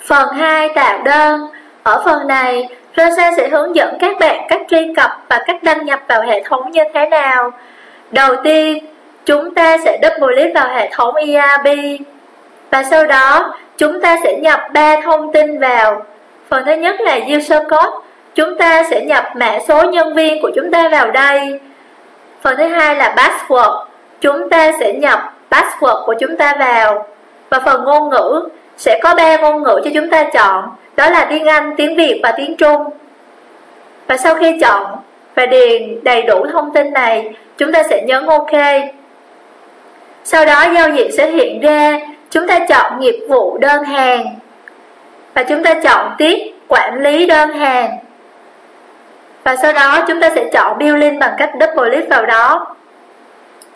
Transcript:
Phần 2 tạo đơn. Ở phần này, Rosa sẽ hướng dẫn các bạn cách truy cập và cách đăng nhập vào hệ thống như thế nào. Đầu tiên, chúng ta sẽ double click vào hệ thống ERP và sau đó chúng ta sẽ nhập 3 thông tin vào. Phần thứ nhất là user code, chúng ta sẽ nhập mã số nhân viên của chúng ta vào đây. Phần thứ hai là password, chúng ta sẽ nhập password của chúng ta vào. Và phần ngôn ngữ, sẽ có 3 ngôn ngữ cho chúng ta chọn, đó là tiếng Anh, tiếng Việt và tiếng Trung. Và sau khi chọn và điền đầy đủ thông tin này, chúng ta sẽ nhấn OK. Sau đó giao diện sẽ hiện ra, chúng ta chọn nghiệp vụ đơn hàng và chúng ta chọn tiết quản lý đơn hàng. Và sau đó chúng ta sẽ chọn billing bằng cách double click vào đó.